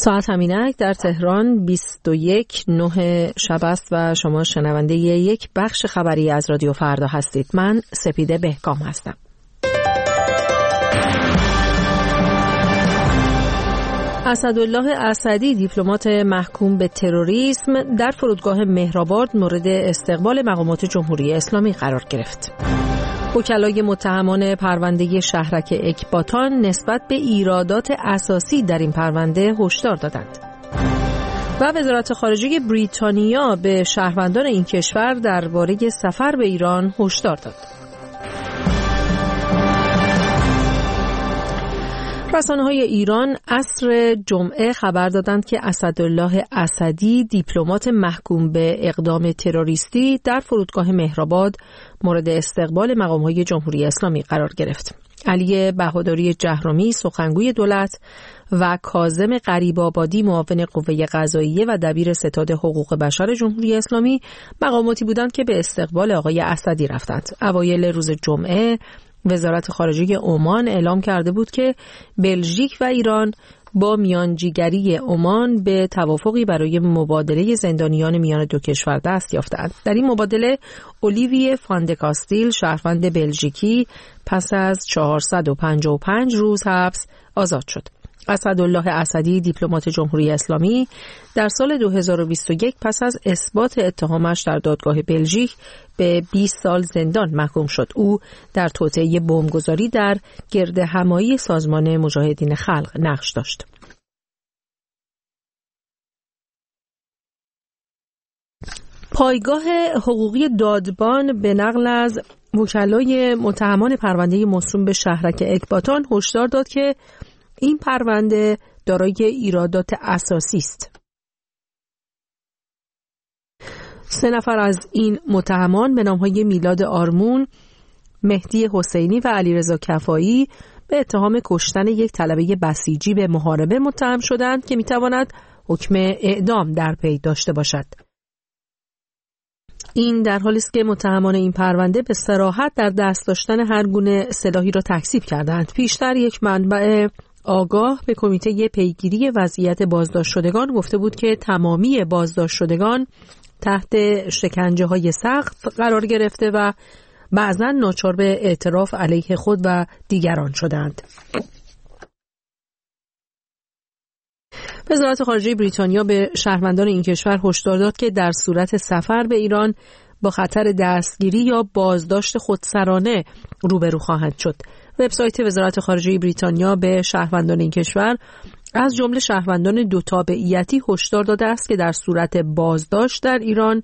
ساعت همینک در تهران 21:09 شب است و شما شنونده یک بخش خبری از رادیو فردا هستید. من سپیده بهکام هستم. اسدالله اسدی دیپلمات محکوم به تروریسم در فرودگاه مهرآباد مورد استقبال مقامات جمهوری اسلامی قرار گرفت. وکلای متهمان پرونده شهرک اکباتان نسبت به ایرادات اساسی در این پرونده هشدار دادند. و وزارت خارجه بریتانیا به شهروندان این کشور درباره سفر به ایران هشدار داد. رسانه‌های ایران عصر جمعه خبر دادند که اسدالله اسدی دیپلمات محکوم به اقدام تروریستی در فرودگاه مهرآباد مورد استقبال مقام‌های جمهوری اسلامی قرار گرفت. علی بهادری جهرمی سخنگوی دولت و کاظم غریب‌آبادی معاون قوه قضاییه و دبیر ستاد حقوق بشر جمهوری اسلامی مقاماتی بودند که به استقبال آقای اسدی رفتند. اوایل روز جمعه وزارت خارجه عمان اعلام کرده بود که بلژیک و ایران با میانجیگری عمان به توافقی برای مبادله زندانیان میان دو کشور دست یافتند. در این مبادله اولیویه فاندکاستیل شهروند بلژیکی پس از 455 روز حبس آزاد شد. اسدالله اسدی دیپلمات جمهوری اسلامی در سال 2021 پس از اثبات اتهامش در دادگاه بلژیک به 20 سال زندان محکوم شد. او در توطئه بمبگذاری در گردهمایی سازمان مجاهدین خلق نقش داشت. پایگاه حقوقی دادبان به نقل از وکلای متهمان پرونده موسوم به شهرک اکباتان هشدار داد که این پرونده دارای ایرادات اساسی است. 3 نفر از این متهمان به نام‌های میلاد آرمون، مهدی حسینی و علیرضا کفایی به اتهام کشتن یک طلبه بسیجی به محاربه متهم شدند که میتواند حکم اعدام در پی داشته باشد. این در حالی است که متهمان این پرونده به صراحت در دست داشتن هر گونه سلاحی را تکذیب کردند. پیشتر یک منبع آگاه به کمیته پیگیری وضعیت بازداشت شدگان گفته بود که تمامی بازداشت شدگان تحت شکنجه‌های سخت قرار گرفته و بعضاً ناچار به اعتراف علیه خود و دیگران شدند. وزارت خارجه بریتانیا به شهروندان این کشور هشدار داد که در صورت سفر به ایران با خطر دستگیری یا بازداشت خودسرانه روبرو خواهند شد. وبسایت وزارت خارجه بریتانیا به شهروندان این کشور از جمله شهروندان دو تابعیتی هشدار داده است که در صورت بازداشت در ایران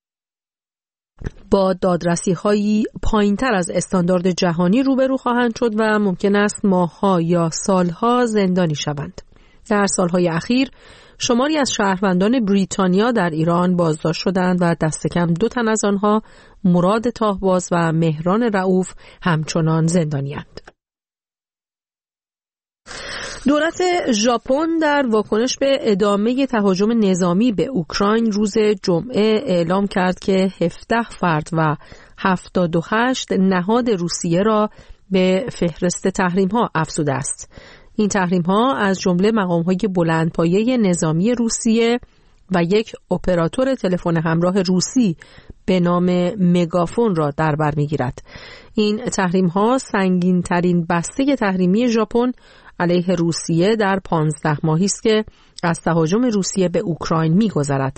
با دادرسی‌هایی پایین‌تر از استاندارد جهانی روبرو خواهند شد و ممکن است ماه‌ها یا سال‌ها زندانی شوند. در سال‌های اخیر شماری از شهروندان بریتانیا در ایران بازداشت شدند و دست کم 2 تن از آنها مراد تاهباز و مهران رؤوف همچنان زندانی‌اند. دولت ژاپن در واکنش به ادامه تهاجم نظامی به اوکراین روز جمعه اعلام کرد که 17 فرد و 78 نهاد روسیه را به فهرست تحریم‌ها افزوده است. این تحریم‌ها از جمله مقام‌های بلندپایه نظامی روسیه و یک اپراتور تلفن همراه روسی به نام مگافون را در بر می‌گیرد. این تحریم‌ها سنگین‌ترین بسته تحریمی ژاپن علیه روسیه در 15 ماهی است که از تهاجم روسیه به اوکراین می‌گذرد.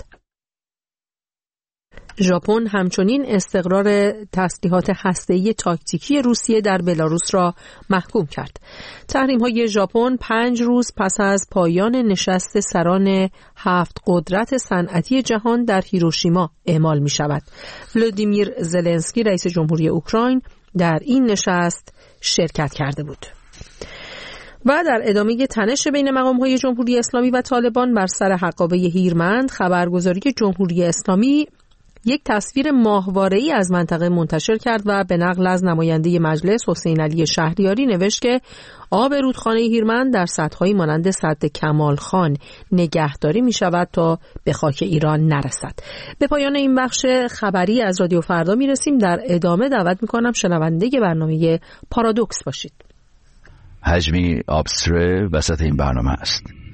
ژاپن همچنین استقرار تسلیحات هسته‌ای تاکتیکی روسیه در بلاروس را محکوم کرد. تحریم‌های ژاپن 5 روز پس از پایان نشست سران 7 قدرت صنعتی جهان در هیروشیما اعمال می‌شود. ولودیمیر زلنسکی رئیس جمهوری اوکراین در این نشست شرکت کرده بود. و در ادامه تنش بین مقام‌های جمهوری اسلامی و طالبان بر سر حقابه هیرمند، خبرگزاری جمهوری اسلامی یک تصویر ماهواره‌ای از منطقه منتشر کرد و به نقل از نماینده مجلس حسین علی شهریاری نوشت که آب رودخانه هیرمند در سدهای مانند سد کمال خان نگهداری می شود تا به خاک ایران نرسد. به پایان این بخش خبری از رادیو فردا می رسیم. در ادامه دعوت می کنم شنونده برنامه پارادوکس باشید. حجمی آبستره وسط این برنامه است.